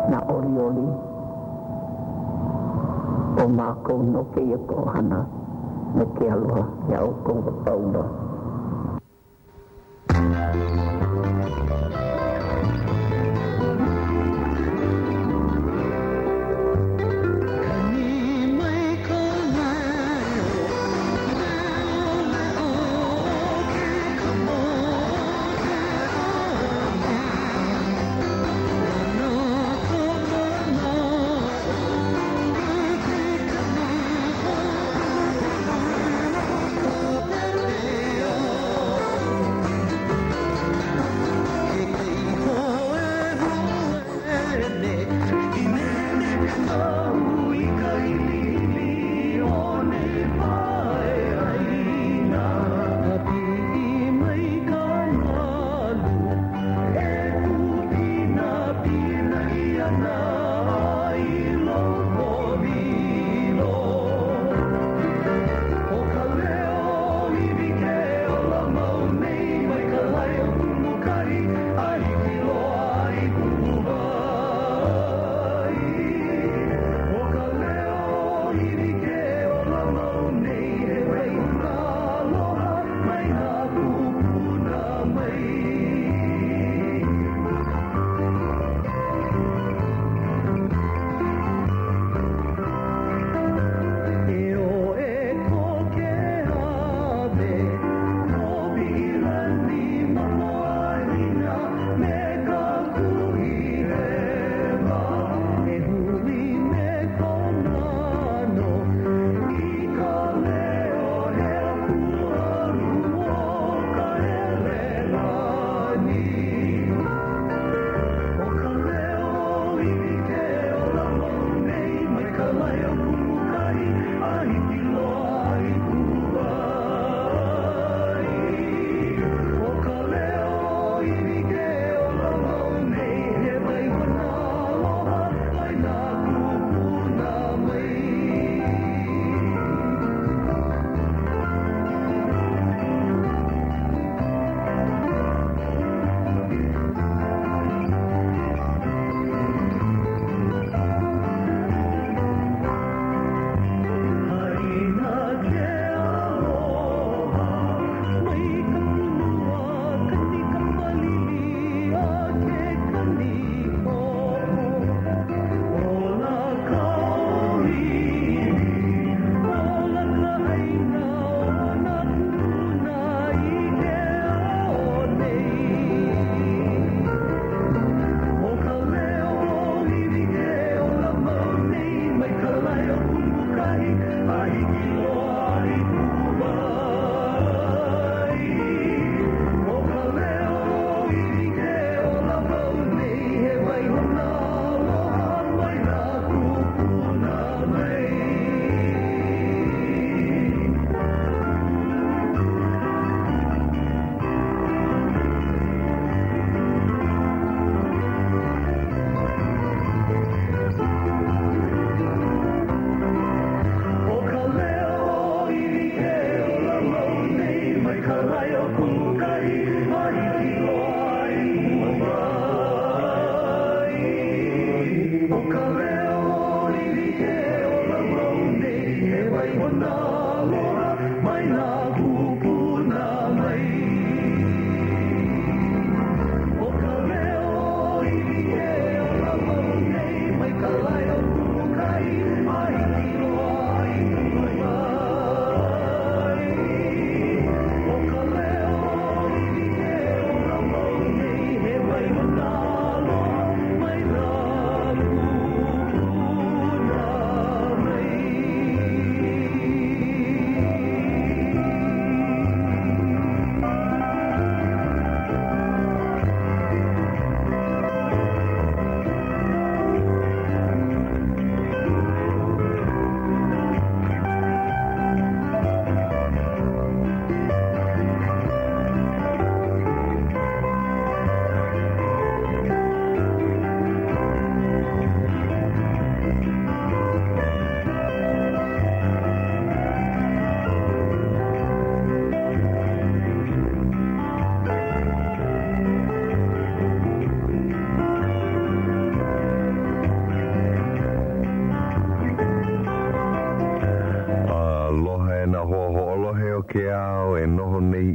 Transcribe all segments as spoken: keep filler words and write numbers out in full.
na orioli o mākou no ke ia ko hana me ke aloha ia o kou paula.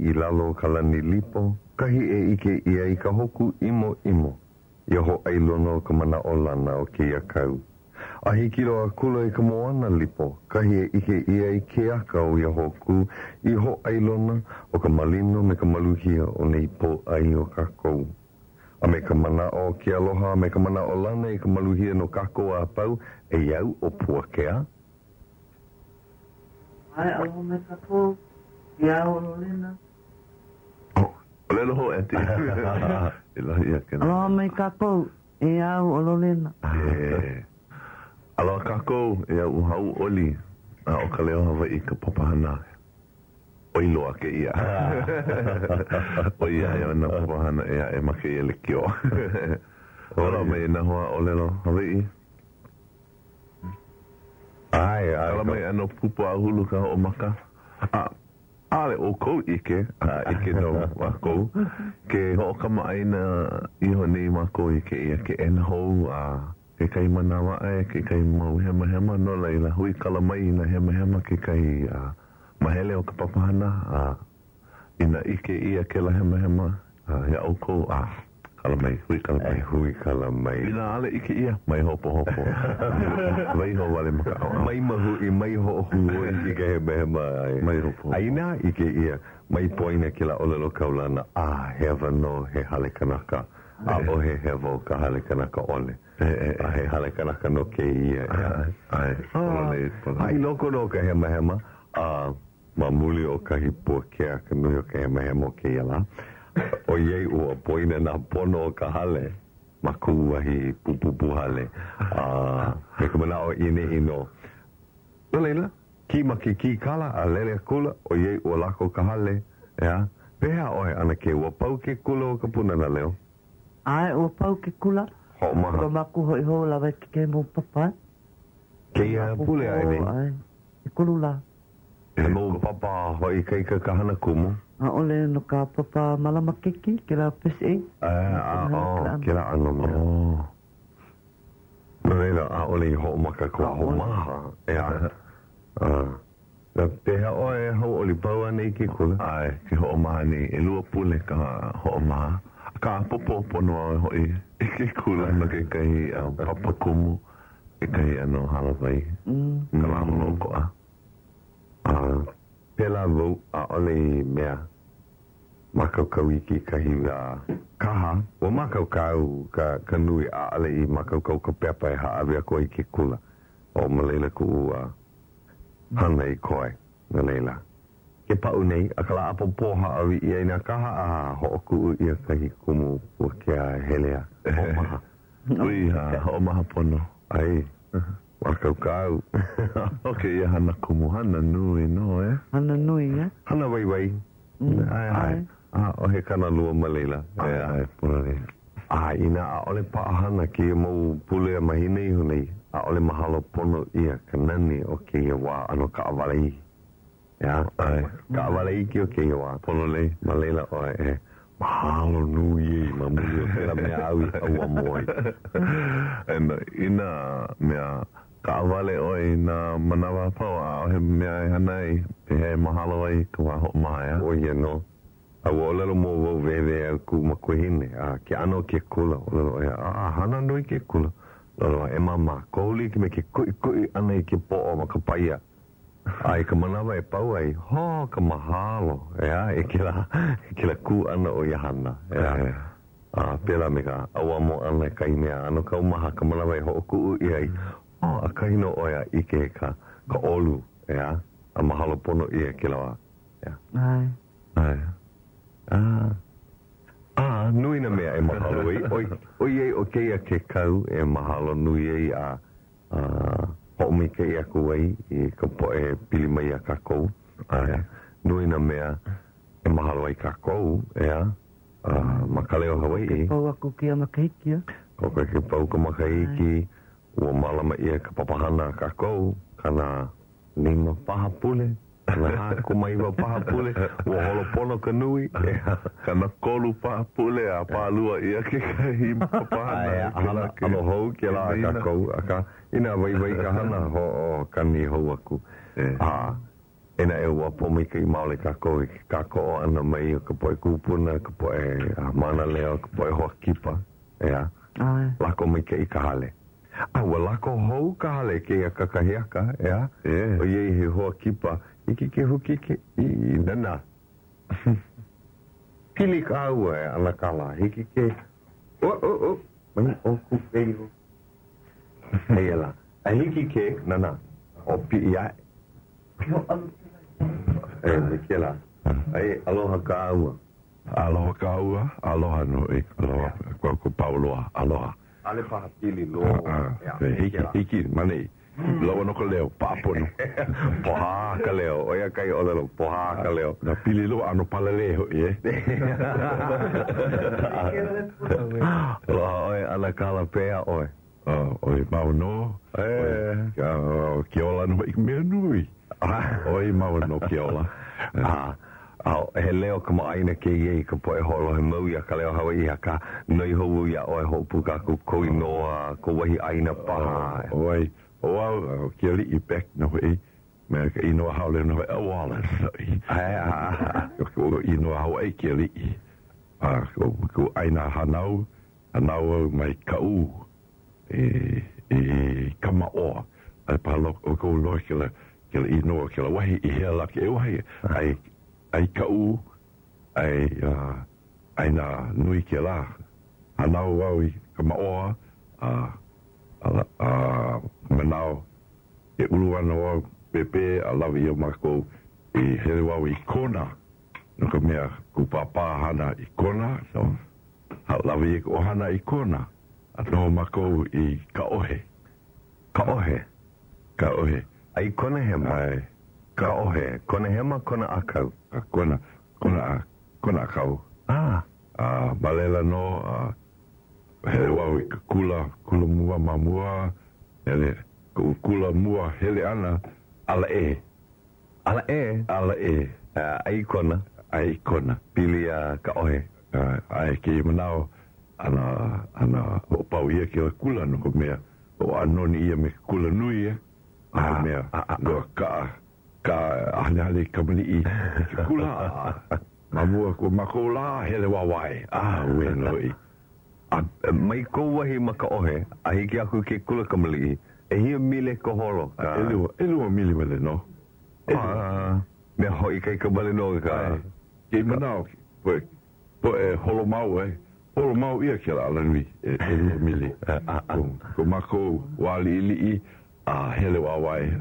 i lalo kalani lipo, kahi e ike ia i ka hoku imo imo. Ia ho ailono ka mana o lana o ke ia kau. A hiki roa kula i ka moana lipo, kahi e ike ia i ke aka o ia hoku, i ho ailona o ka malino me ka maluhia o nei po ai o kakou. A me ka mana o ke aloha, me ka mana o lana i ka maluhia no kakou a pau, e iau o pua kea. Ai, aloha me kakou, iau o lina. Lelo ho eti. Aloha mai kakou, e au o lolena. Aloha kakou, e au hau oli. A o ka leo hawa i ka papahana. O iloa ke ia. O ia e ana papahana e a e make e le kio. Aloha mai e na hoa o lelo hawa i. Ai, ai. Aloha mai ano pupo a hulu ka o maka. Ah. Ale o kou ike, a ike no wako, ke ho kama aina iho nei wako ike ia ke ena hou a ke kai manawa e, ke kai mau hema hema no leila, hui kalamai na hema hema ke kai a mahele o ka papahana a ina ike ia ke la hema hema a ia o kou a kalamai, hui kalamai. Ai, hui kalamai. Ina ale ike ia, mai hopo hopo. Mai ho wale maka awa. Mai mahu i mai ho hu i ke hema hema. Mai hopo. Aina ike ia, mai poina ke la olelo kaulana, a hewa no he hale kanaka. A o he hewa o ka hale kanaka ole. A he hale kanaka no ke ia. Ai, ai. Ai loko no ka hema hema. A mamuli o ka hipua kea ka nui o ka hema hema o ke ia la. O iei ua poina na pono o ka hale maku wahi pupupu hale a me ka mana o ine ino no leila ki maki ki kala a lele kula o iei ua lako ka hale ya peha oe ana ke ua pau ke kula o ka puna na leo Ai, ua pau ke kula ho maha ua maku hoi ho lawa ke ke mo papa ke ia pule ai ni ai ke kulu la e mo papa hoi kai ka kahana kumu a ole no ka papa malama keki ke la pese a o ke la ano me Oh. no leila a ole ho maka ko ho maha e a na peha oe hau oli pau ane ki kula Ai, ke ho maha ni, e lua pule ka ho maha. Ka popo pono a hoi, e ke kula na ke kai uh, papa kumu, e kai ano halawai, ka lamu loko a. Uh, pela vau a ole mea makau kau i ki kahi a kaha o makau kau ka, ka nui a ale i makau kau ka pepa e haawi a koe i ke kula o maleila ku a hana i koe na leila ke pau nei a kala apo poha awi i aina kaha a ho oku i a kahi kumu o ke a helea ho maha Ui ha, ho maha pono. ai makau kau Ok, ia hana kumu, hana nui no, eh? Hana nui, eh? hana wai wai ai ai Ah, o he kana lua maleila. Ai, ai, purare. Ah, ina a ole paahana ki e mau pule a mahine iho nei. A ole mahalo pono ia ka nani o ke ia wā ano ka awalei. Ia, ai, ka awalei ki o ke ia wā. Pono lei, maleila o e mahalo nui e mamuri o tera mea awi aua moi. And ina mea ka awale oi na manawa pau a o he mea e hanai pe he mahalo ai ka waho maha O ia no. A o lelo mo wo veve a ku makuhine. A ke ano ke kula. O lelo e a hana nui ke kula. Lolo e mama. Kouli ki me ke kui kui ana i ke po o makapaia. Ai ka manawa e pau ai. Ho ka mahalo. Ea e ke la, e ke la ku ana o iahana. Ea. A pela me ka awa mo ana kai mea. Ano ka umaha ka manawa e ho ku i ai. O a kaino oia i ke ka ka olu. Ea. A mahalo pono i e ke lawa. Ea. Ai. Ai. Ah, ah, nui na mea e mahalo ei. Oi, oi ei o keia ke kau e mahalo nui ei a uh, homi keia ku ei i ka po e pili mai a kakou. Ai, nui na mea e mahalo ei kakou, ea. Uh, makaleo Hawaii ei. Pau aku ki a makahiki, eh? Koko ke pau ka makahiki. Ua malama ia ka papahana kakou. Kana lima paha pule. Kana haku maiwa paha pule. Ua holo pono ka nui. Kana kolu pa pule a palua ia ke kai papahana. Hana alo hou ke la ka kou aka ina vai vai ka hana ho o kani hou aku. Ah, ena e ua po mai kai maole ka ko ka ko ana mai ka po kupuna ka po e mana leo ka po e ho kipa ya Ai. la ko mai kai ka hale a wala ko ho ka hale ke ka ka hiaka ya o ye he ho kipa iki ke huki ke i nana pili ka ua e ala kala iki ke o o o mai o ku e ho hei ala a hiki ke nana o pi ya e me ke la ai aloha ka ua aloha ka ua aloha no e aloha ko ko pauloa aloha ale pa pili lo ya hiki hiki mane lo no ko leo papono poha ka leo o ya kai o lo poha ka leo na pili lo ano palele ho e lo oi ala kala pea oi oi mau no e ke ola no ik me nui oi mau no ke ola ah au he leo ka maina ke ye ka po e holo he mau ya ka leo hawa i haka noi ho ya o ho puka ku ko inoa ko wahi aina pa oi o ke li i back no e me ka inoa haule no e wala ai ko inoa ho e ke li ah ko aina hanau hanau mai ka u e e kama o ai pa lo ko lo ke la ke inoa ke la wahi i hela ke wahi ai ai ka u ai ai na nui ke la anau au i ka maoa a a manao e ulu ana au pepe a lawi o mako i hele wau i kona no ka mea ku papa hana i kona so a lawi i o hana i kona a no mako i ka ohe ka ohe ka ohe ai kona hema ai ka ohe kona hema kona akau kona kona kona kau ah a balela no a hele wau i kula kula mua mamua hele kula mua hele ana ala e ala e ala e ai kona ai kona pili a ka ohe ai ke manao ana ana o pau ia ke kula no ko mea o anoni ia me kula nui e a mea no ka ka ana le kamali i kula mamua ko makola hele wawai ah we no i mai ko wahi maka ohe a hiki aku ke kula kamali e hia mile ko holo elu elu mile mele no ah me hoi kai ka bale no ka ke manao po po e holo mau e holo mau ia ke ala nui elu mile ko mako wali li a hele wawai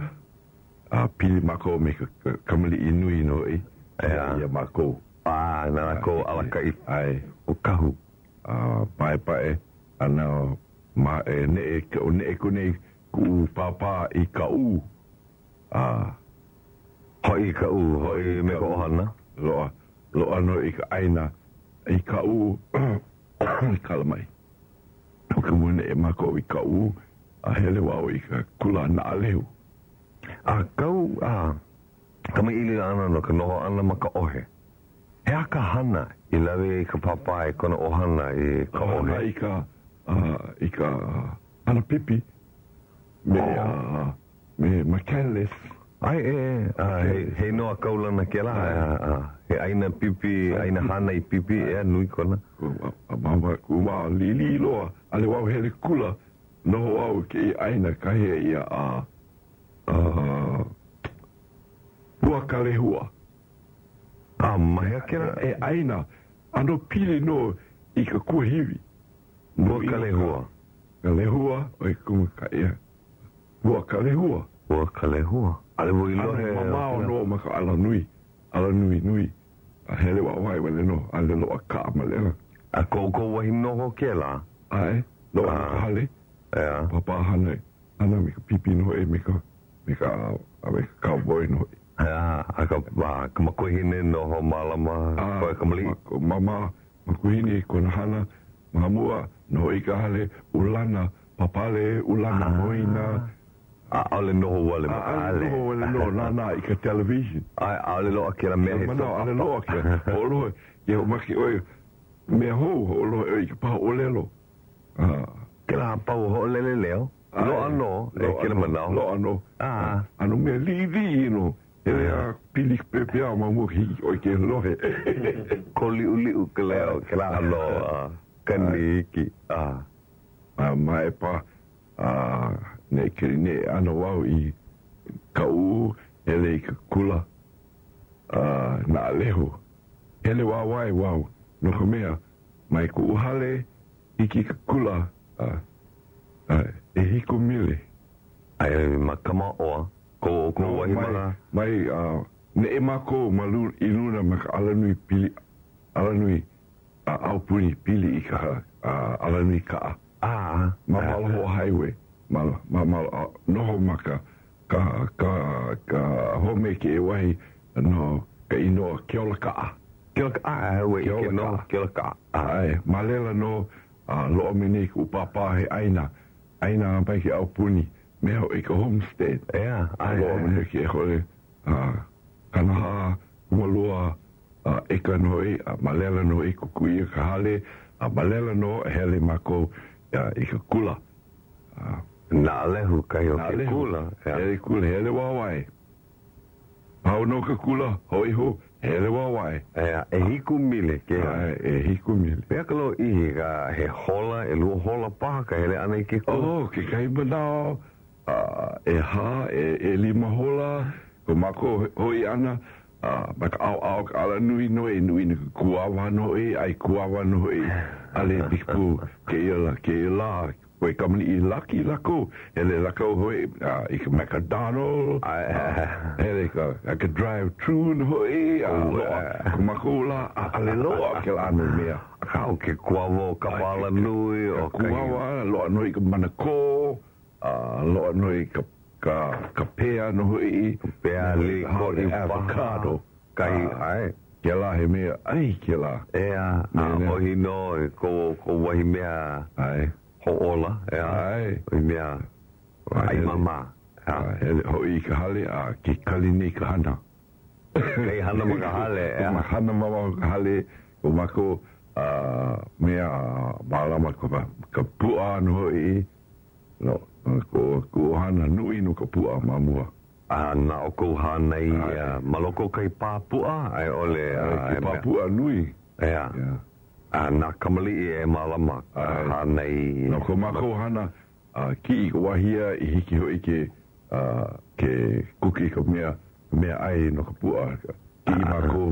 a pili mako me kamali inui no i ia mako ah na ko ala kai ai o kahu a pai pai ana ma e ne e ko ne ko ne ku papa i ka u a hoi ka u hoi me ko hana lo lo ano i ka aina i ka u kalmai ko mo ne mako i ka u a hele wa i ka kula na leu a kau a kama ili ana no ka noho ana maka ohe he aka hana i lawe i ka papa e kona ohana i ka ohe i ka i ka ana pipi me me makeles ai e he noa kaulana ke la he aina pipi aina hana i pipi e nui kona mama kuma lili loa ale wau hele kula no wau ke i aina kahe ia a hua kale hua a mahea kera e aina ano pili no i ka kua hiwi hua kale hua kale hua o i kuma ka ia hua kale hua hua kale hua ale wo i lohe mama o no maka ala nui ala nui nui a hele wa wai wale no ale lo a ka malera a koko wahi noho ke la ai lo a hale ea papa hane ana mi ka pipi no e mi ka mi ka a mi ka cowboy no ea a ka ba ka makohine noho malama koe ka mali mama makohine kona hana mamua no i ka hale ulana papale ulana moina a ale noho wale ma ale noho wale no na na i ka television ai ale lo akira me he no ale lo akira o lo ye o maki oi me ho o lo i ka pa o lelo ah kila pa o lele leo lo ano e kila manao lo ano ah ano me li li no E a pili pepe a mamuhi o ke lohe. Ko liu liu ke leo ke la alo kani ki a. A mai pa a ne ke ne ana wau i kau ele ka kula a na leho. Ele wa wai wau no ka mea mai ku hale i ki ka kula a e hiko mile. Ai makama oa. Ko ko wahi mara mai a ne e mako malu i luna maka alanui pili alanui a aupuni pili i ka alanui ka a ma malo highway ma ma ma no maka ka ka ka home ke e wahi no ka ino kiola ka kiola ka we ke no kiola ka ai malela no lo mini ku papa he aina aina mai ke aupuni meo i ka homestead. Ea, ai, ai. Loa mene ki e hore, kanaha, umalua, e ka noi, a malela no i kuku i ka hale, a malela no e hele mako i ka kula. Nā lehu kai o ke kula. Hele kula, hele wawai. Pau no ka kula, hoi ho, hele wawai. Ea, e hiku mile ke ha. E hiku mile. Pea ka lo i ka he hola, e lua hola paha ka hele ana i ke kula. Oh, ke kai manao. Uh, e ha, e, e lima hola, ko mako hoi ana, uh, maka au au ka ala nui noi, nui ni kuawa noi, ai kuawa noi, ale piku, ke ila, ke ila, koe kamani i laki lako, ele lako hoi, uh, i ka McDonald, uh, ele ka, I could drive through hoi, uh, loa, ko mako la, ale loa ke la anu mea. Kau ke kuawa kapala nui, o kuawa, loa noi ka manako, Uh, loa noi ka, ka, ka pea no hui pea li ko i avocado kai ai ke la he mea ai ke la ea a ohi no ko ko wahi mea ai ho ola ea ai ohi mea ai mama ai hoi ka hale a ki kalini ka hana kei hana mga hale ea ma hana mama ka hale o mako uh, mea malama ka, ka pua no hui no ko ko hana nui no ka pua mamua a na o ko hana i maloko kai papua ai ole ai papua nui ea a na kamali e malama hana i no ko mako hana ki i wahia i hiki ho ike ke kuki ka mea mea ai no ka pua ki i mako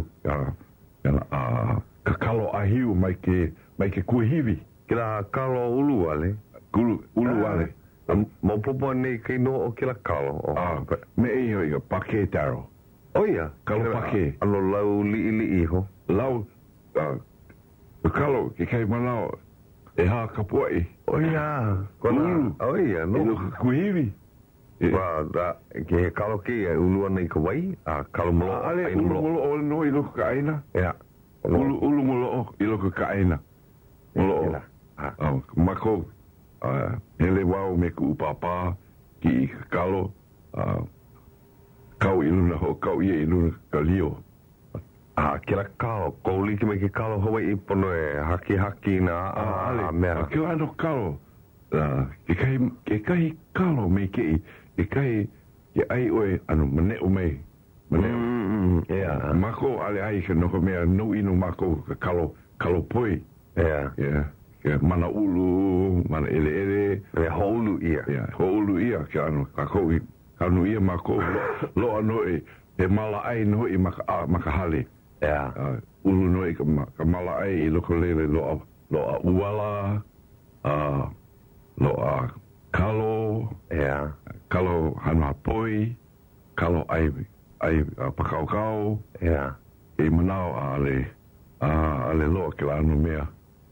ka kalo ahiu mai ke mai ke kuhivi kila kalo ulu ale ulu ulu ale mo popo nei kai no o kila kalo ah me e ho i pake taro oia kalo pake alo lau li li iho lau kalo ke kai manao e ha kapuai oia kona oia no kuhivi wa da ke kalo ke ulu nei ka wai a kalo mo ale ulu mo o no i lo ka aina ya ulu ulu mo i lo ka aina mo ah mako Uh, hele wau me ku papa ki kalo uh, kau iluna ho kau ie iluna ka lio a kira kalo ko li ki me ki kalo ho i pono e haki haki na a ale mea ki ano kalo uh, ke kai ke kai kalo me ke ke kai ke ai oe anu mane o me mane mm yeah mako ale ai ke no me no inu mako kalo kalo poi yeah yeah mana ulu, mana ele ele, e holu ia, yeah, holu ia, ke anu kakoi, anu ia mako lo, lo anu e, e mala ai no i maka a, maka hale, yeah, uh, ulu no i ka, ka mala ai i loko lele lo a, lo a uala, uh, lo a kalo, yeah, kalo hana poi, kalo ai ai uh, pakau kau, yeah, e manao ale, uh, ale lo ke la anu mea.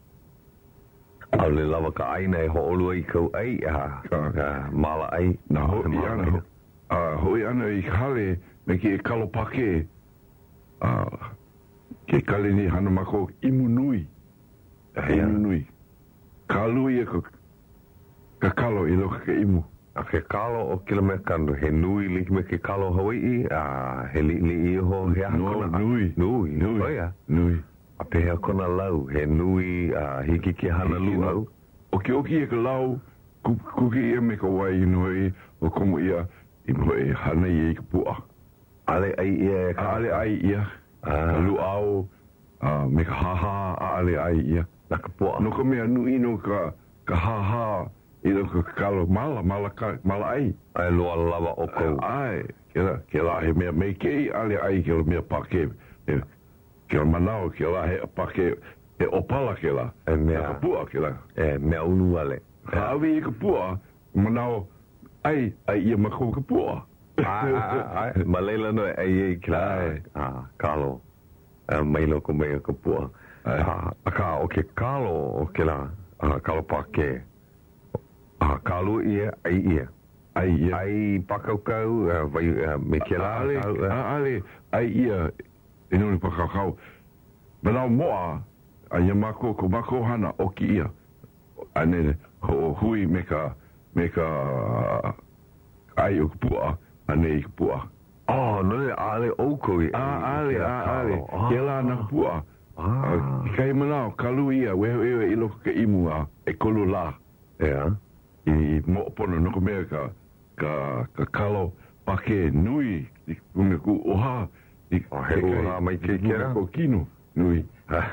au le lava ka aina e ho'olu ai kau ai a mala ai na ho i ana a ho i ana i kale me ki e kalo pake a ke kale ni hana mako imu nui imu nui kalu i e ka kalo i loka ke imu a ke kalo o kilome kandu he nui li me ke kalo Hawaii a he li li i ho he no nui nui nui oia nui a pehea kona lau, he nui a uh, hiki ki hana lu au. O ke oki e ka lau, kuki ia me ka wai ino e, o komo ia, i mo e hana i e ka pua. Ale ai ia. Ale ai ia. Ka luau, me ka haha, ale ai ia. Na ka pua. No ka mea nui no ka, ka haha, i lo ka kalo mala, mala, ka, mala ai. Ai loa lava o kou. Ai, ke la, ke la he mea mei kei, ale ai ke la mea pake, ke la manao, ke la he pake, e opala ke la. E mea. Ka pua ke la. E mea unu ale. Ka awi i ka pua, manao, ai, ai ia mako ka pua. Ai, ai, ai, ma leila no ai e ki la. Ah, kalo. Mai loko mea ka pua. A ka o ke kalo o ke la, kalo pake. Ah, kalu ia, ai ia. Ai ia. Ai pakaukau, vai me ke la. Ale, ale, ai ia, e nuni pakaukau. Manao moa, a ia mako, ko mako hana o ki ia. Ane, ho hui me ka, me ka, ai o ka pua, ane i ka pua. Oh, no le ale oko i. Ah, ale, ah, ale, ke la na ka pua. Ah. Kai manao, kalu ia, weho ewe i loko ka imu a, e kolu la. Yeah. I mo pono no mea ka ka ka kalo pake nui i kunga ku oha i he oha mai ke kera ko kino nui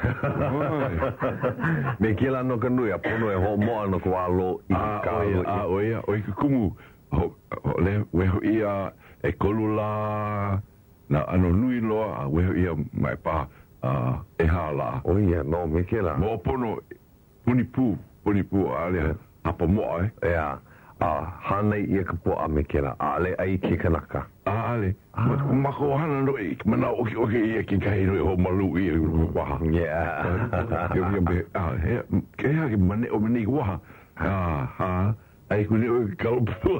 me ke la no ka nui a pono e ho mo no ko alo i ka a o ia o i ka kumu ho le weho ia e kolula na ano nui loa a weho ia mai pa e hala o ia no me ke la mo pono puni pu puni pu ale apa mo ai ya ah hana ia ka po a me kera ale ai ki kanaka ah ale ma ko hana no i mana o ki o ki ia ki kai no ho malu i wa ya yo yo be ah ke ha ki mane o mane wa ah ha ai ku ni o ka po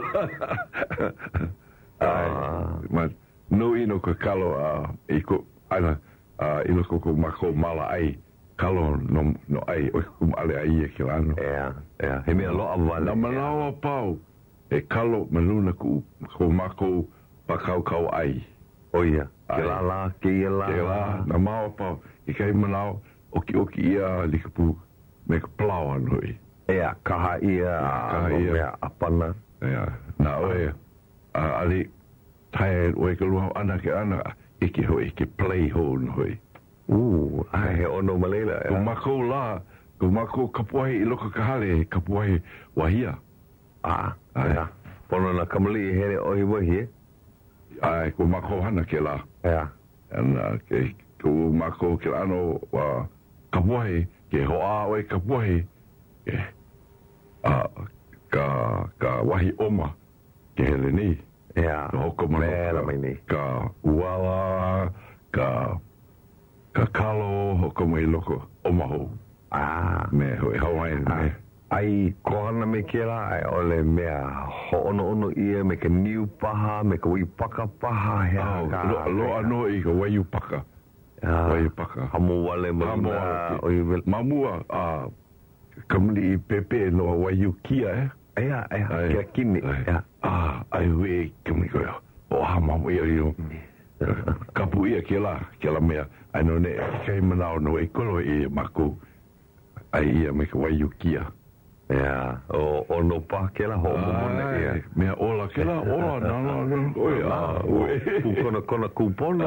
ah ma no i no ka kalo ah i ko ana ah i no ko ma ko mala ai kalo no no ai o kum ale ai ke lano ja ja he me lo aval na manao pau e kalo manuna ku ko mako pa kau kau ai o ia ke la la ke la ke la na mau pau i kai manao oki oki ia likapu me ka plau anoi ja kaha ia kaha ia apana ja na oe ali tai o ke lu ana ke ana iki ho iki play ho noi Uh, ai he ono malela. Ko mako la, ko mako kapuai i loka kahale, kapuai wahia. Ah, ai. Pono na kamali here ohi wahi. Ai, ko mako hana ke la. Ja. Ana ke ko mako ke ano wa kapuai ke hoa oi kapuai. Ke ah ka ka wahi oma ke hele ni. Ja. Hoko mana mai ka uala ka ka kalo hoko mai loko o maho. Ah. Me hoi Hawaii me. Ai kohana me kera ai ole mea ho ono ono ia me ka niu paha me ka wai paka paha he oh, lo, lo ano i ka wai paka. Ah. Wai paka. Hamu wale mana o mamua a kamli pepe no wai kia eh. Ai ai kia kini. Ah, ai we kamli ko. O ha mamu ia io. Kapu ia ke la, ke la mea. Ai no ne, kai manao no e kolo e mako. Ai ia me ka wai kia. Ja, o o no pa ke la ho mo ne ia. Mea ola ke la, ola, na na na. Oi, ah, oi. Ku kona kona kupona.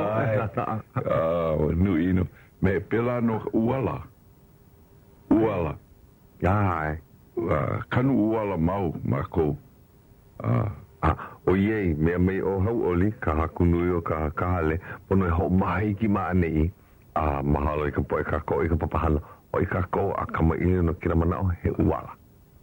Ah, nu ino. Me pela no uala. Uala. Ai. Kanu uala mau, mako. Ah. Ah, o ye me me o hau oli ka hakunui o ka kahale pono e ho mai ki ma nei a mahalo i ka poe ka ko i ka papahana o i ka ko a kama i no kira mana o he uala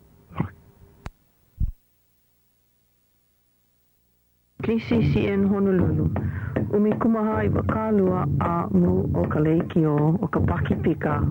K C C N Honolulu umi kumaha i wakalua a mu o ka leiki o o ka paki pika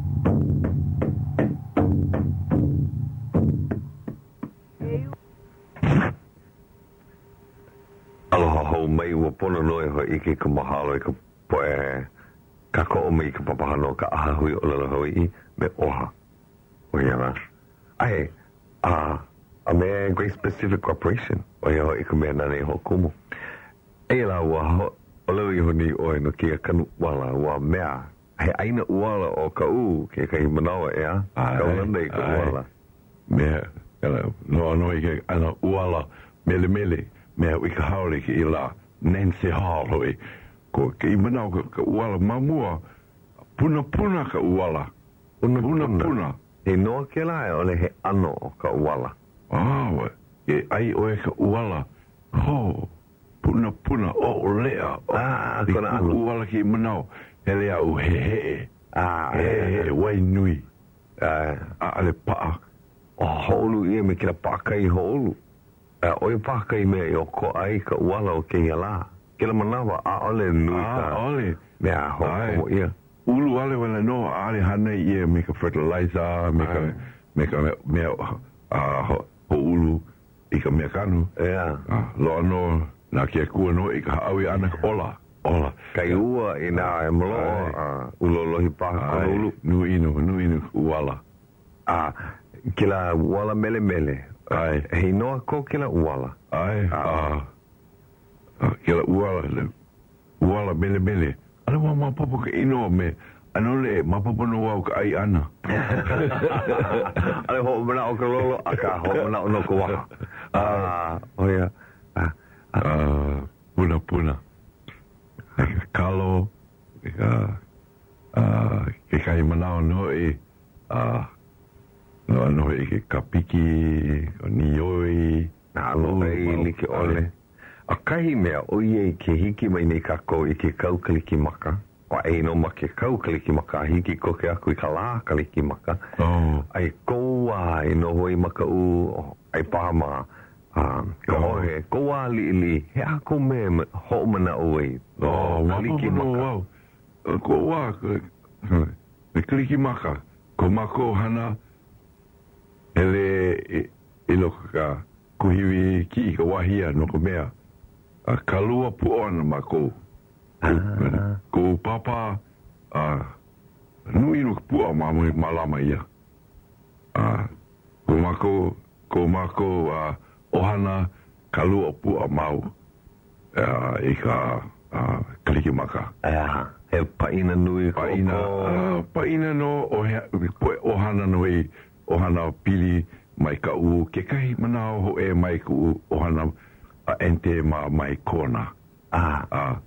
aloha hou mai ua pono noe ho ike ka mahalo i ka poe ka ko o mai ka papahano ka aha hui o lalo hoi i me oha o iana ai a a me Great Pacific Corporation o ia ho i ka mea nane ho kumu e la ua ho o leo i honi oe no kia kanu wala ua mea he aina uala o ka u ke ka i manawa ea ka ulanda i ka uala mea no no i ke ana uala mele mele mea i ka haole ki i la Nancy Hall hoi. Ko ke i manau ka, ka uala mamua. Puna puna ka uala. Puna Puna puna. He noa ke la e ole he ano o ka uala. Ah, we. E ai oe ka uala. Ho. Puna puna o lea. Ah, Di kona ku ano. uala ki i manau. Hele au he he. Ah, He he, wai nui. Ah, A ale paa. o holu ia me kila pakai holu. Uh, oi pakai me i o ko ai ka uala o ke la. Kila manawa a ole nui Ah, ka. ole. Mea ho Ai. mo ia. Ulu ale wala no, ale hana ia me ka fertilizer, me ka, Ai. me ka mea, ah, ho, ho ulu, i ka mea kanu. Ea. Ah, lo ano, na kia kua no, i ka haawi ana ka ola. Ola. Kai ua i nā e molo Ai. uh, ulolohi paka kono Ai, ulu. nu inu, nu inu uala. Ah, kila uala mele mele. Ai. Hei noa ko kila uala. Ai, Ah. ah, ah, kila uala, le, uala mele mele. Ale wa mapapo ka ino me, ano le, mapapo no wau ka ai ana. Ale ho mana o ka lolo, a ka ho mana o no ka waha. Ah, o ia. Ah, Ah, puna puna. Kalo, ka, ah, ke kai manao no e, ah, no no e ke kapiki, o nioi, na alo ai li ke ole. A kahi mea o ie ke hiki mai nei kako i ke kau kaliki maka. O ei no ma ke kau kaliki maka, hiki ko ke aku i ka lā kaliki maka. Oh, Ai koua e no hoi maka u, ai pāma, ah, ka Oh. hohe, koua li li, he ako me me ho mana o ei. oh, kaliki mapapo no maka. wau. Uh, Ko wa, ko- me kliki maka, ko mako hana, ele, i, i loko ka, kuhiwi ki i ka wahia no ko mea. A kalua puona mako. Ah. Ko papa, uh, nui no pua mamu malama ia. Uh, ko mako, ko mako, uh, ohana, kalua pua mau. Uh, I ka, uh, kliki maka. Ah, he paina nui ko Paina, ko. uh, paina no, o he, poe ohana no e, ohana pili, mai ka u, ke kai manao ho e mai ka u, ohana, a ente ma mai kona. Ah, Ah,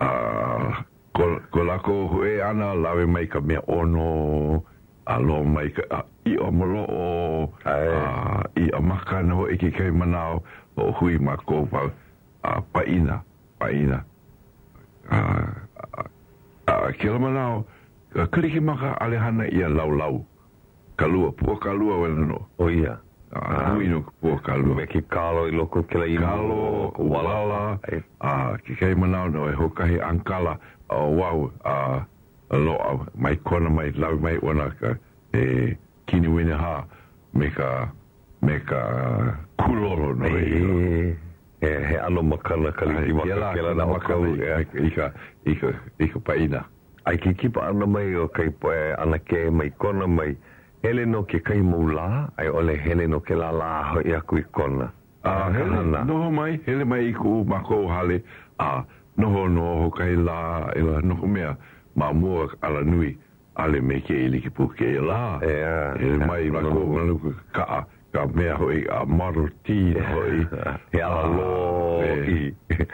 ah, ko, ko lako hue ana lawe mai ka mea ono, alo mai ka, ah, i o molo o, Ai. ah, i a maka no e ki kai manao, o hui ma ko pa, ah, paina, paina. Ah, ah, ah, kila manao, ka kliki maka alehana ia lau lau. Kalua, pua kalua wala no. o ia. Ah, hui no pua kalua. Me ki kalo i loko ke la ino. Kalo, walala, Ai. ah, ki kai manao no e hokahi ankala, o wau, ah, loa, mai kona mai, lau mai ona ka, e, kini wina ha, me ka, me ka, kuloro no e. E, e, he ano makana kaliki maka ke la na makau. I ka, i ka, i ka paina. Ai ki kipa ana mai o kai poe ana ke mai kona mai. Hele no ke kai maula, ai ole hele no ke la la ho i aku i kona. Ah, hele, Kahana. noho mai, hele mai i ku mako hale, ah, noho no ho kai la, ila noho mea, ma mua ala nui, ale me ke ili ki puke e la. Ea. Hele mai, mako, mako, ka, ka mea hoi, a Model T hoi. He ala lo i.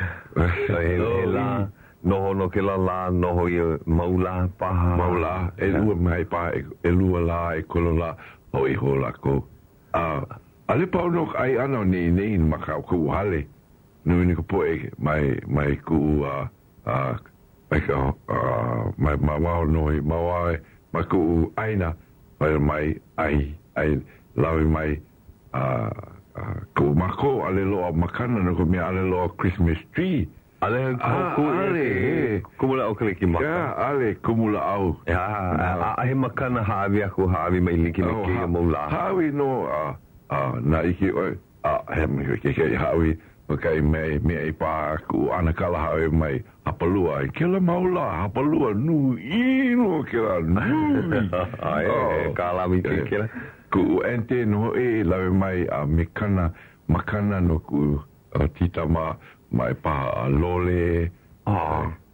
So he he la, noho no ke la la, noho i maula paha. Maula, e lua mai pa, e, e lua la, e kolo la, hoi ho lako. Ah, ale pau no ai ana ni ni maka ku hale. Nui ni ko poe mai mai ku a a mai ka a mai mai mau noi mau mai ku aina mai mai ai ai lawi mai a ku mako ale lo makana no ko me ale lo Christmas tree. Ale Ah, ku ale. kumula o kaliki maka. Ya, ale kumula au. Ya, a a he makana hawi aku hawi mai liki me Oh, ke ha- maula. Hawi no a a na iki oi a he me ke ke hawi o kai mai me ai pa ku ana kala hawi mai hapalua ke la maula hapalua nu i no ke la nu Ai, e, kala mi ke ke la. ku ente no e la mai a mekana makana no ku a tita ma mai pa a lole Ah.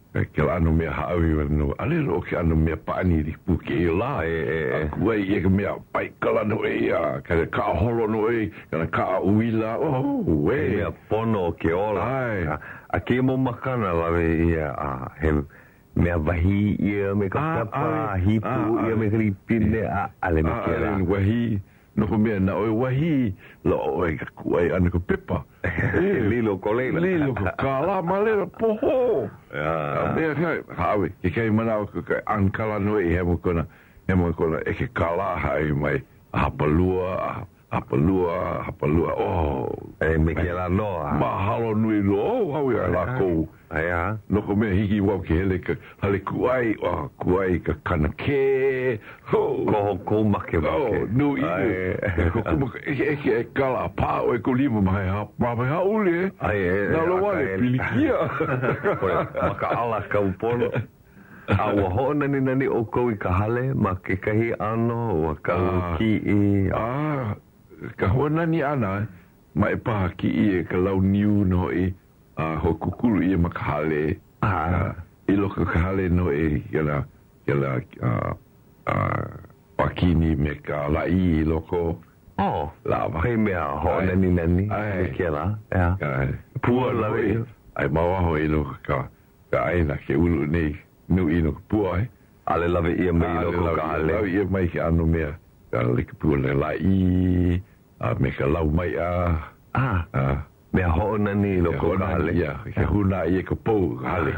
ke la no mea hawi wa no ale ro ke ano mea paani di pu ke la e wai e ke mea pai kala no e a ka ka holo no e ka ka uila oh we mea pono ke ola a ke mo makana la ve ia a he mea vahi ia me ka papa hipu ia me kripine a ale me ke la wahi no ko mea na o wahi lo o e ka kuai ana ko pepa lilo kolela lilo ko kala malera poho ya mea kai hawe ke kai mana ko an kala no e he mo kona he mo kona e ke kala hai mai hapalua hapalua hapalua oh e me ke la no mahalo nui lo hawe ala ko Aia, no ko me hiki wau ke hele ka hale kuai, oh, kuai ka kanake, ho, ko ko make make. Oh, no i. Ko ko e e kala pa o ko lima mai ha, ma mai ha ule. Ai, na lo wale pilikia. Maka ala ka upono. A wa hona ni nani o ko i ka hale, ma ke kahi ano o ka ki i. Ah, ka hona ni ana, mai pa ki i ka lau niu no i. Uh, ho kukuru ia makahale ah i loka kahale no e yala yala uh uh pakini me ka lai i loko oh lava hei mea ho nani nani me ke la ya pua lawe ai mawa ho i loka ka ka aina ke ulu nei nu i no pua ai ale lawe ia mai i loko kahale lawe ia mai ke anu mea ka leke pua le lai a me ka lau mai a ah ah mea ho nani loko kahale ya ke huna i ka pou kahale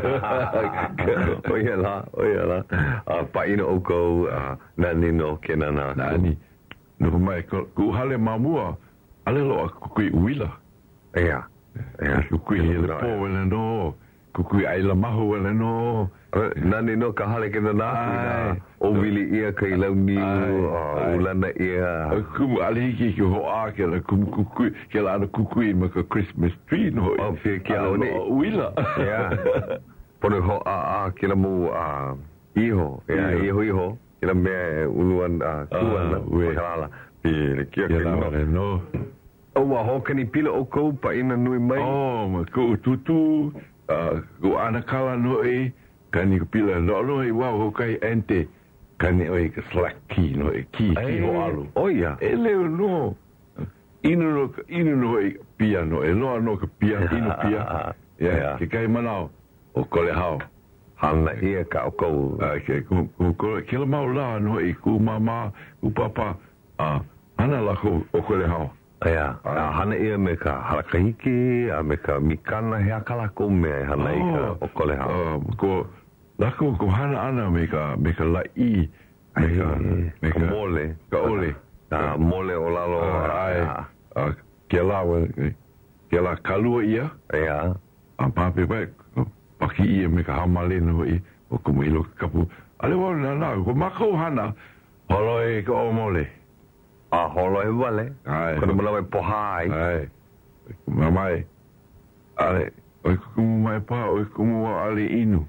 oia la oia la a paina o ko nani no ke nana nani no mai ku hale mamua ale lo ku kui uila ia ia ku kui le po le no ku kui ai la mahu le no nani no ka hale ke nana o vili ia kai lau ni ulana ia ku ali ki ki ho a ke la ku ku ku ke la ku ku ma ka Christmas tree no o pe ki a ni uila ia pone ho a a ke la mu a iho ia iho iho ke la me uluan a kuana we kala pe ki ke no o wa ho kani pila o ko pa ina nui mai oh ma ku tutu ku ana kala no e kani pila no no i wa ho kai ente kani oi ka slaki no e ki ki ho alu oia e le no inu no inu no e pia no e no no ka pia inu pia ya ke kai manao o kole hao hana ia ka o ko ke ku ku ke la mau la no e ku mama ku papa a ana la ko o kole hao ia hana ia me ka harakahiki a me ka mikana hea kala ko me hana i ka o kole hao ko lako ko hana ana me ka me ka la i me ka me ka mole ka ole a mole o lalo ai ke la ke la kalua ia ia a pape bai paki ia me ka hamale no i o ko mo ilo kapu ale wa na na ko mako hana holo e ko mole a holo e vale ko no mo pohai ai mamai ale o ko mai pa o ko mo ale inu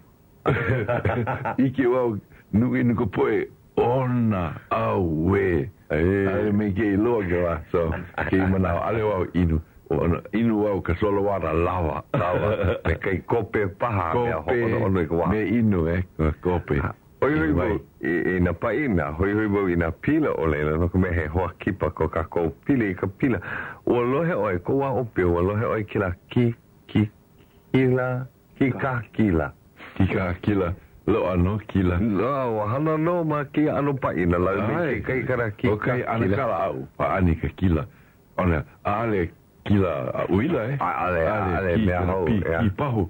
Ike wau nuki nuku poe ona awe ale me ke loa ke wa so ke manao ale wau inu inu wau ka solo wara lava lava me kai kope paha kope me inu eh kope oi oi bo i na paina hoi hoi bo i na pila o leila no me he hoa kipa ko ka ko pili ka pila o lohe oi ko wa ope o lohe oi kila ki ki kila ki ka kila Kika kila lo ano kila no hana no ma ki ano pa ina la ni kai kara ki okay ana kala au pa ani ka kila ona ale kila uila eh ale ale me ho ki pahu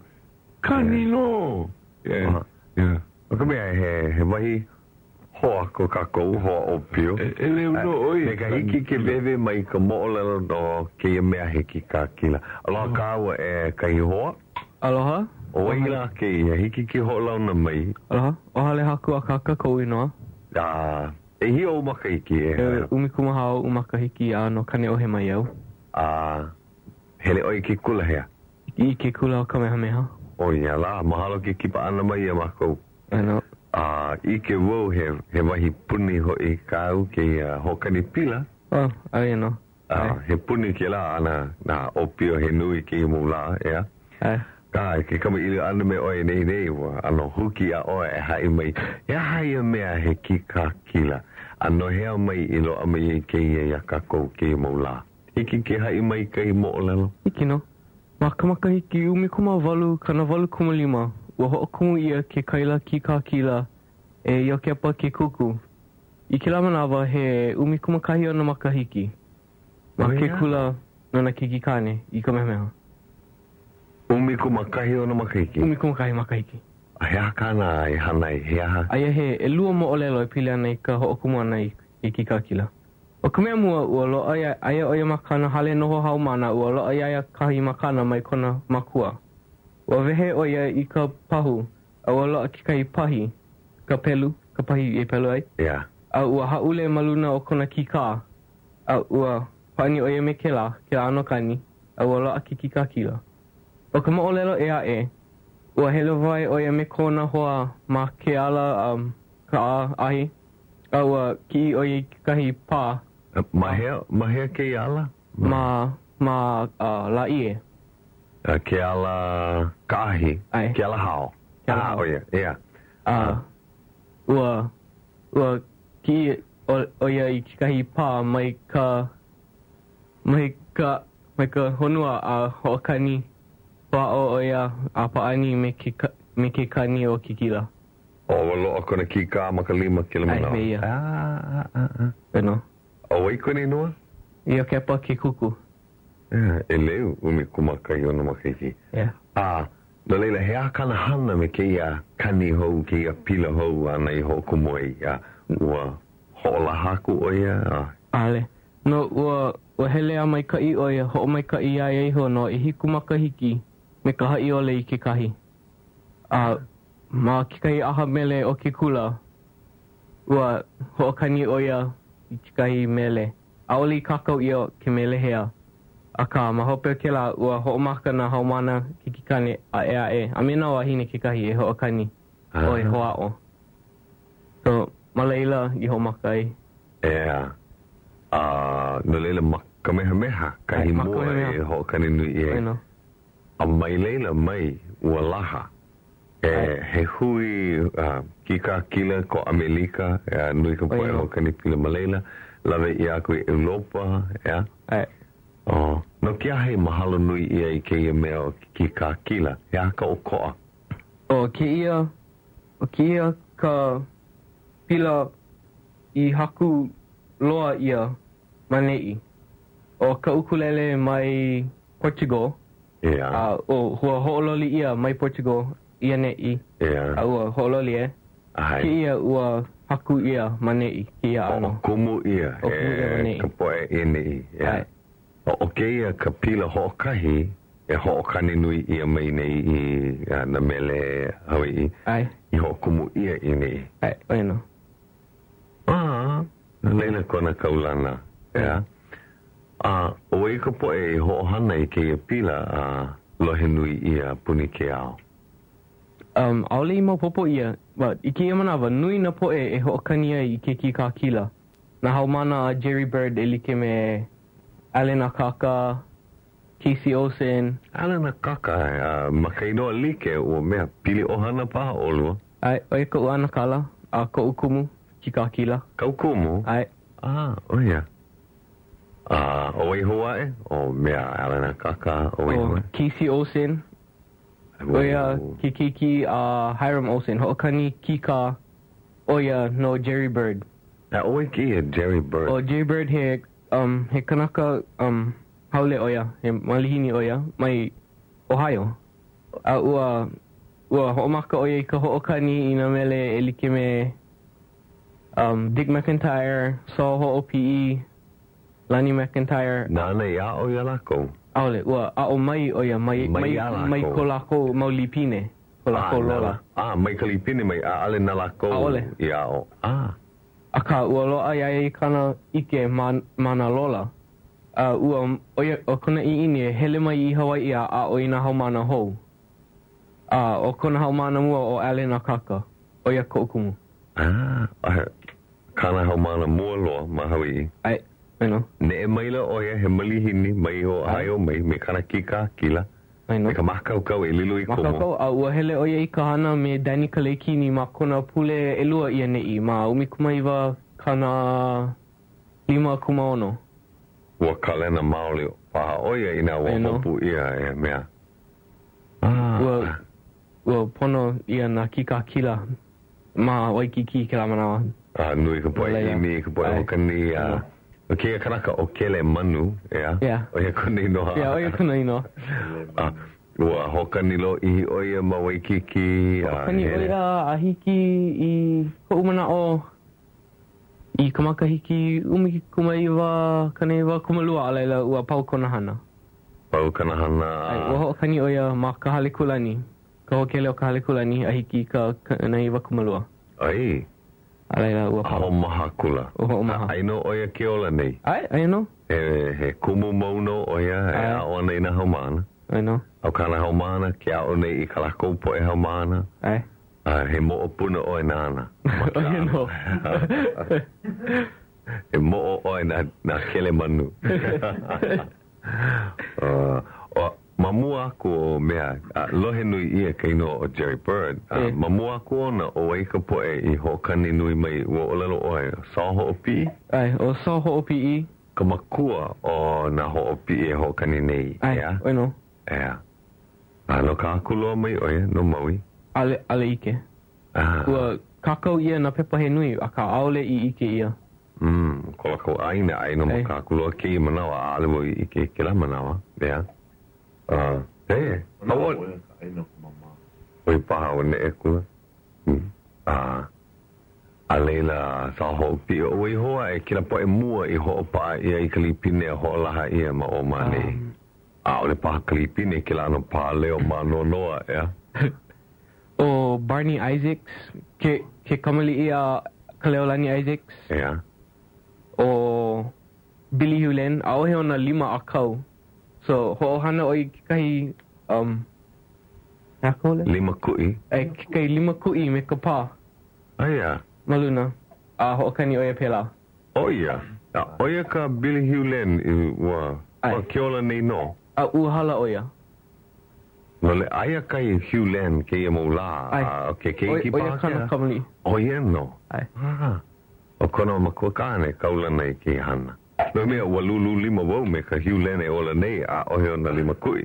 kanino yeah yeah ko me he he mai ho ko ka ko ho opio ele no oi me ka hiki ke bebe mai ka mo le no ke me hiki ka kila ala ka wa e kai ho aloha o ila ke ia hiki ki ho launa mai aloha o hale haku a kaka ko inoa a e hi o makahiki e umi kumahao umakahiki a no kane o he mai au a hele oi ki kula hea i ke kula o kamehameha o ia la mahalo ki kipa ana mai a mako ano a i ke wau he he wahi puni ho i kau ke hokani pila oh ai no a he puni ke la ana na opio he nui ki mu la ea ai Ka ke kama ili anu me oe nei nei wa. Ano huki a oe e hai mai. E hai a mea he ki ka kila. Ano hea mai ilo a mai e ke ia ia kako ke maula. Hiki ke hai mai kai mo o lelo. Hiki no. Maka maka hiki umi kuma walu kana walu kuma lima. Ua ho kumu ia ke kaila ki ka kila. E io kepa ke kuku. I ke la manawa he umi kuma kahi o na maka hiki. Ma Oh, ke yeah. kula no na kiki kane i ka mehemeha. Umi kuma kahi o na makahiki. Umi kuma kahi maka hiki. A hea kana e hanai hea. Aia he e lua mo o lelo e pili ana i ka ho kumu ana i, i ki ka kila. O ka mea mua ua lo aia, aia oia makana hale noho hau mana ua lo aia kahi makana mai kona makua. Ua vehe oia i ka pahu a ua lo ki kai pahi ka pelu, ka pahi e pelu ai. Yeah. A ua haule maluna o kona ki ka. A ua pani oia me ke la, ke la ano kani, a ua lo ki ki ka kila. O ka mo lelo e a e, ua hele vai oia me kona hoa ma ke ala um, ka a ahi. A ua ki oia i kahi pā. Mahea, mahea ke ala? Ma, ma uh, la ie. Uh, ke ala kahi. Ai. Ke ala hao. Ke ala Ah, hao. oh yeah, yeah. Uh, ua, ua ki o, oia i kahi pā mai ka, mai ka, mai ka honua a hookani pa o oia a paani me ke, ka, me ke kani o kikila. O walo o kona ki ka maka lima kilometer. Ai, me ia. Ah, ah, ah, ah. Peno. O wai kone noa? Ia kepa ke kuku. Yeah, e leu umi kumaka i ona makiki. Yeah. Ah, no leila hea kana hana me ke ia kani hou, ke ia pila hou ana i ho kumoe ia. Ua hola haku o ia. Ah. Ale. No, ua, ua hele a mai kai oia, ho mai kai ia e iho no, i hiku maka hiki, me ka hai ole i ke kahi. A, ma ke kai aha mele o ke kula, ua, ho kani oia i ke kahi mele. A ole i kakau ia ke mele hea. A ka, ma hope ke la, ua ho maka na haumana ki ki kane a e a e. A mena o ahine ke kahi e ho kani, o e hoa o. So, ma leila i ho maka ai. Yeah. Ah, no leila makamehameha kahi Ai, mua makamehameha. e ho kani nui e. Ai no. A mai leila mai ua laha. E Ai. he hui uh, ki ka kila ko Amerika, e nui ka poe Ai, no. ho kani pila maleila, lawe i aku i Europa, ya. Ai. Oh, no kia hei mahalo nui ia i ke ia mea o ki ka kila, ia ka o koa. O ke ia, o ke ia ka pila i haku loa ia manei. O ka ukulele mai Portugal, Ia, a o hua hoololi ia mai Portugal ia nei. A ia, ua hoololi e. Ke ahai. ia ua haku ia manei, ke ia O ano. kumu ia, O kumu ia e manei. ka poe e nei, ia. Ai. O, o ke ia ka pila ho'okahi, e ho'okani nui ia mai nei i uh, na mele Hawaii, Ai, i ho'okumu ia i nei. ai, oino. Ah, leila kona kaulana, ia. Ah, o i ka poe i ho'ohana i ke ia pila, uh, lohe nui ia puni ke ao. Um, aole i mau popo ia, but i ke ia manawa, nui na poe e hookani ai i ke ki ka kila. Na haumana a Jerry Bird e like me Alan Akaka, Casey Olsen. Alana kaka, uh, makainoa like o mea pili ohana paha olua. Ai, oe ko ana kala, a ko ukumu, ki ka kila. Kaukumu? Ai, Ah, oh ia. Ah, o wei Hawaii? O mea Alana kaka o wei o Hawaii? Casey Olsen, oia ki kiki a Hiram Olsen, hookani ki ka oia no Jerry Bird. Ah, o wei ki e Jerry Bird. O Jerry Bird he, um, he kanaka, um, haule oia, he malihini oia, mai Ohio. A ua, ua hoomaka oia i ka hookani i na mele e like me, um, Dick McIntyre, Saul Ho'opi'i, Lonnie McIntyre. Nana ia o ia lako. Aole, ua, a o mai oia, mai, Mai mai, a lako. mai ko lako maulipine, ko lako Ah, lola. nala. Ah, mai kalipine mai a ale na lako. Ah, ole. Ia o. Ah. A ka ua loa ia i kana ike ma, mana lola. A ua, oia, o kona i ini e hele mai i Hawaii a a o ina haumana hou. A o kona haumana mua o Alan Akaka, oia ko ukumu. Ah, ah, kana haumana mua loa ma Hawaii. Ai, you know. Ne e maila o ia he malihini mai o Ai. hayo mai me kana kika kila. E ka makau kau e lilu i komo. Makau kau, a ua hele o ia i ka hana me Danny Kalekini ma kona pule e lua ia nei ma umi kumaiwa kana lima kumaono. Ua kalena maoli paha oia ina ua hopu ia e mea. Ah. Ua, ua pono ia na kika kila ma waikiki ke la manawa. Ah, nui ka poe imi, ka poe hokani a... O kia kanaka o kele manu, ea? Yeah. O ia kona ino ha. Yeah, o ia kona ino. Ah, ua hokani lo ihi oia ma waikiki. Hokani oia a hiki i ko umana o i ka makahiki umi kumaiwa kaneiwa kumalua a leila ua pau kona hana. Pau kana hana. Ai, ua hokani oia ma ka hale kulani. Ka hokele o ka hale kulani a hiki ka kaneiwa kumalua. Ai. Alaila ua pau. Aho maha kula. Oho maha. Aino oia ke ola nei. Ai, aino. He, he kumu mauno oia, e ao nei na haumana. Aino. Au kana haumana, ke ao nei i kalako po e haumana. Ai. Uh, he mo'o puna oe nana. Oia no. He mo'o oe na, na kele manu. uh, o, mamua aku o mea, uh, lohe nui ia kaino o Jerry Bird. Uh, e. Mamua aku ona o eika poe i hokani nui mai ua o lelo oe saho o pi. Ai, o saho o pi. Ka makua o na ho o pi e hokani nei. Ai, ea? oino. Ea. Uh, no ka aku loa mai oe, no maui. Ale, ale ike. Ah. Ua kakau ia na pepa he nui, a ka aole i ike ia. Mm, ko la ko aina aina mo ka kulo ke manawa ale mo i ke ke la manawa. Bea. Ah, eh. Awo. Aina ko mama. Oi pa o ne e kula. Mm. Ah. Alela sa ho pi o i ho e kila po e mua i ho pa ia i Kalipine ho la ia ma o mane. Ah, ole pa Kalipine kila no pa leo ma no noa ya. O Barney Isaacs, ke, ke kamali ia Kaleolani Isaacs. Yeah. O Billy Hulen, a ohe ona lima a kau. So, ho'ohana o i kahi, um, hea kaule? Lima kui? E, kai lima kui me ka pā. Aia. Maluna. A ho'okani oia pela. Oia. A oia ka Billy Hulen i wa. Wa keola nei no. A uhala oia. No le aia kai Hulen ke ia maula. Ai. Uh, ke ke ki Oia kana kamali. Oia no. Ai. Ah. O kona makua kane kaula nei ke hana. No mea ua lulu lima wau me ka Hulen e ola nei a ohe ona lima kui.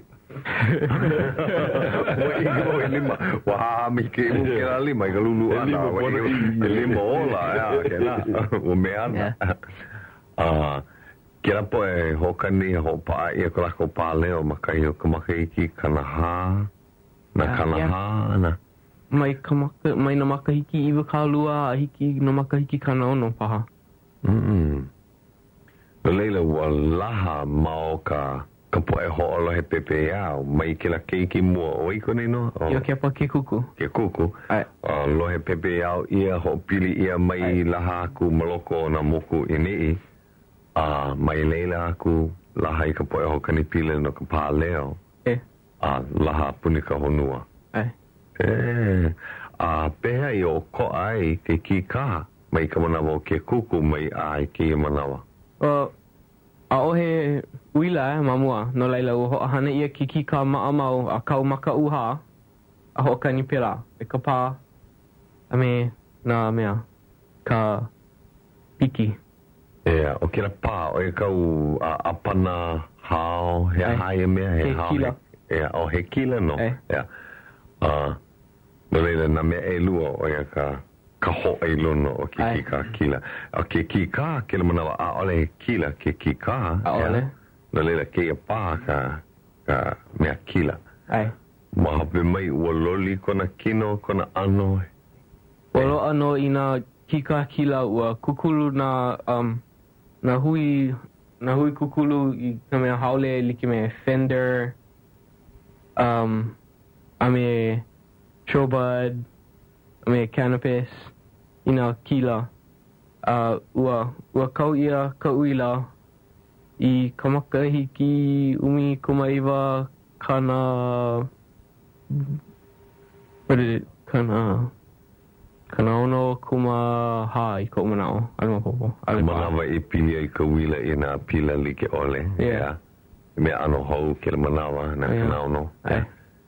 Oi oi lima. Wa ha mi ke mu ke la lima i ka lulu ana. E lima ola ya ke na. O me ana. Ah. Kira po e hokani ho pa ia ko lako pa leo makai o ka makahiki kana ha na kana ha na mai ka maka mai na makahiki iwa ka lua a hiki na makahiki kana ono paha. Mm. No leila wa laha mao ka ka po e ho olo he pepe au mai ke la keiki mua o iko nei no. Ia ke pa ke kuku. Ke kuku. Ai. Uh, lo he pepe au ia ho pili ia mai ai. Laha aku maloko na moku i nei. Ah, uh, mai leila aku laha i ka poe hokani pile no ka pā leo. E. Ah, uh, laha punika honua. Ai. E. Ah, uh, peha i o ko ai ke ki ka mai ka manawa o ke kuku mai ai ke i manawa. Uh, a ohe uila e mamua no laila u ho hana ia ki ki ka maa mau a kau maka uha a hokani pela. E ka pā a me na mea ka piki. Yeah, o kira pā, o e kau uh, apana hao, he hae mea, he hao. He kila. He, yeah, o he kila no. E. Yeah. Uh, no leila, na mea e lua o ia ka, ka ho e lono o ki ki ka kila. O ke ki ka, ke le manawa, a ole he kila ke ki ka. A ole. Yeah. No leila, ke ia pā ka, ka mea kila. Ai. Mahape mai ua loli kona kino, kona ano. Olo ano i na kika kila ua kukulu na, um, na hui, na hui kukulu i ka mea haole like me Fender, um, a me Trobud, a me Canopus, i na kila. Uh, ua, ua kau ia ka uila i ka makahiki umi kumaiwa kana, what is it, kana... Kana ono kuma ha i ka umanao. Alma popo. Manawa i pili i ka wila i nga pila like ole. Yeah. me ano hou ke le manawa na kanao no. Ai.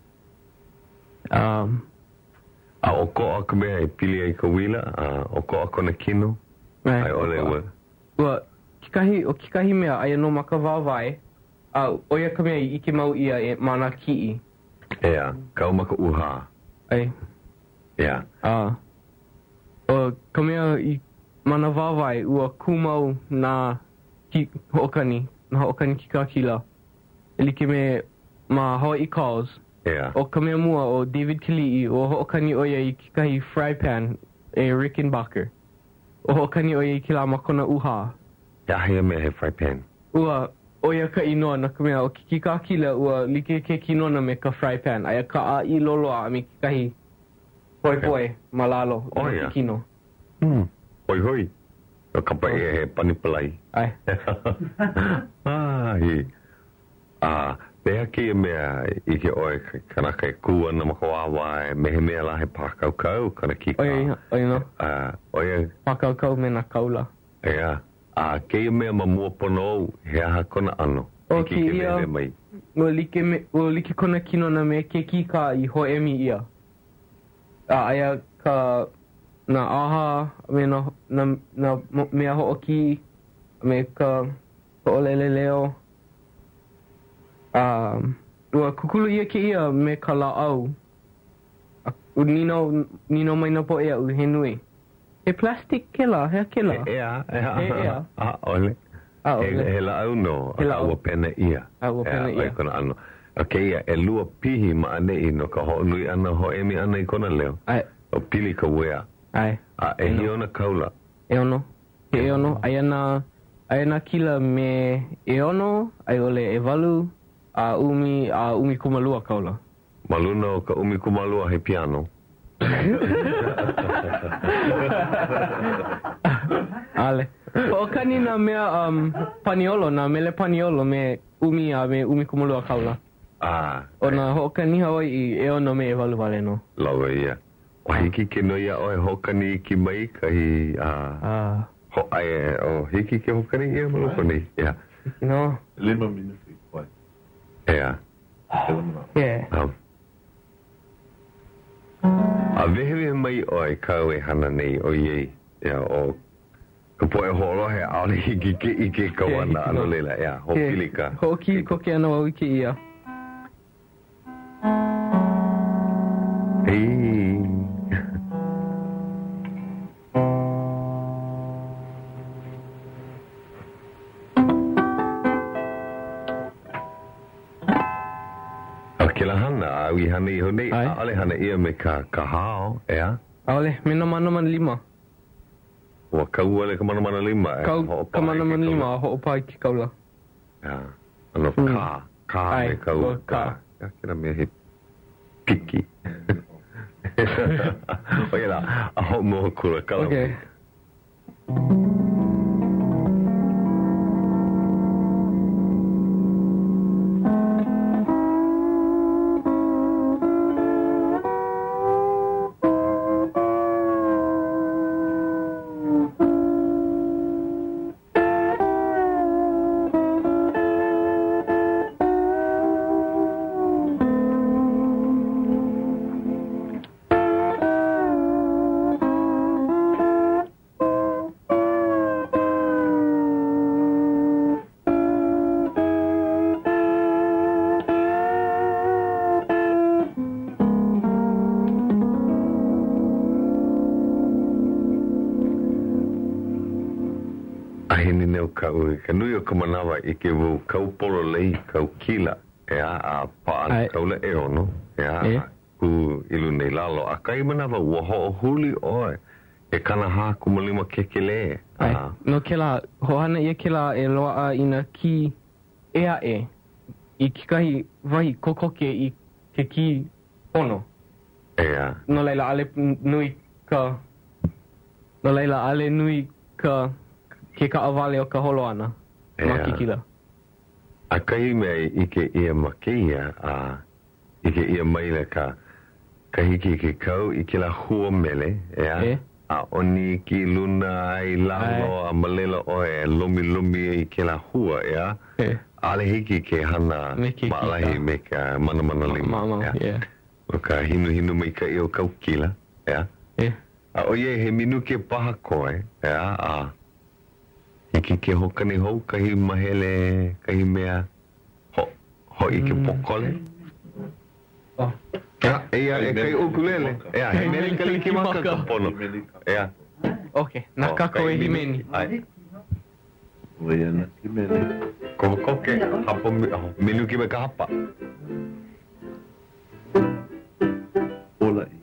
Um, a o ko a ka mea i pili ai ka wila, a o ko a kona kino, ai ole ua. Ua, kikahi, o kikahi mea ai no maka wāwai, a oia ka mea i ike mau ia e mana ki'i. Ea, kau maka uha. Ai. Ea. A, o ka mea i mana wāwai ua kumau na ki hookani, na hookani ki ka kila. E like me ma Hawaii Calls. Yeah. O ka mea mua o David Kili'i o hookani oia i kikahi fry pan e Rickenbacker. O hookani oia i kila makona uha. Ya hea mea he fry pan. Ua oia ka inoa na ka mea o ki ka kila ua like ke kinona me ka fry pan. Aia ka a i loloa a me kikahi poi poi malalo. Oh yeah. Kino. Hmm. Hoi hoi. O kapa e he panipalai. Ai. ah, hi. Ah, pea ki e mea i ke oe kanaka e kua na makawāwā e mehe mea la he pākau kau kana ki ka. Oia, oia no. Ah, oia. Pākau kau me na kaula. Ea. Ah, ke e mea ma mua pono he aha kona ano. O ki ki ke ia, mea mai. ua like, me, ua like kona kino na me ke ki ka i ho emi ia. A aia ka na aha, me na, na, na mea ho o ki, me ka ka olele leo. Um, ua kukulu ia ke ia me ka la au. U nino, nino mai na po ea u he nui. He plastic ke la, hea ke la. Ea, ea. He ea. Ah, ole. Ah, He, ole. he la au no, He la a au. ua pena ia. A ua pena Ea, ia. oi kona ano. Ok, ia, e lua pihi ma ane i no ka ho nui ana, ho emi ana i kona leo. Ai, O pili ka wea. ai. A e hi ona kaula. E ono. He e ono. Aia na, aia na kila me e ono, ai ole e walu, a umi, a umi kumalua kaula. Maluna o ka umi kumalua he piano. Ale. O kani na mea um, paniolo, na mele paniolo me umi a me umi kumalua kaula. Ah. O na ho'okani Hawaii e ono me e walu wale no. Lawa ia. O hiki ke no ia oe hokani ki mai kahi ah, Ah. ho ai o hiki ke hokani ia maluko ni. Ia. No. Lima minuti, vai. Ia. Yeah. Um. A vehewe mai oe kau e hana nei o iei. Ia o ka poe holo he aole hiki ke ike kawana Yeah, ano no. leila. Ia, ho pilika. Hoki koke ana wau ki ia. Hei. O ke la hana, a ui hana i honei, Ai. a ale hana ia me ka, ka hao, ea? Aole, me na mana mana lima. Ua kau ale ka mana mana lima, e? Kau Ho'opae ka mana ke mana kaula. lima a ho'opai ki kaula. Ea, ano Mm. ka, ka Ai, me kau, ua ka. Ia kira mea he piki. O ia la, a ho moho kura kala. Okay. Ahini neu kau, ka nui o ka manawa i ke wau kau polo lei, kau kila, e a a paa Ai. kaula e ono, e a E. ku ilu nei lalo, a kai manawa ua ho huli oe, e kana ha kumalima kekele. Ai, Ah, no ke la, hohana ia ke la e loa a ina ki ea e, i kikahi wahi kokoke i ke ki pono. e a, No leila ale nui ka, no leila ale nui ka, ke ka awale o ka holo ana, Ea. ma ki kila. a kai mea i ke ia makeia, a i ke ia maile ka, ka hiki ke kau i ke la hua mele, e a, E. a oni ki luna ai lalo a malela oe, lumi lumi i ke la hua, e a, E. ale hiki ke hana Me ke maalahi kita. me ka mana mana lima. Mama, ya. yeah. O ka hinu hinu mai ka i o kaukila. Ya. Yeah. A o ye he minu ke paha koe. Ya. A. Hiki ke hokani hou kahi mahele kahi mea ho, ho i ke pokole. Oh. Ya. Ea e kai ukulele. Ya. He mele kaliki maka ka pono. Ya. Okay, nakako e himeni. Ai. Oia na ki mele. Ko ko ke hapo mi- oh, minu ki me ka hapa. Ola i.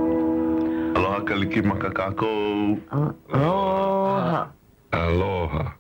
Aloha kaliki maka kākou. Aloha. Aloha.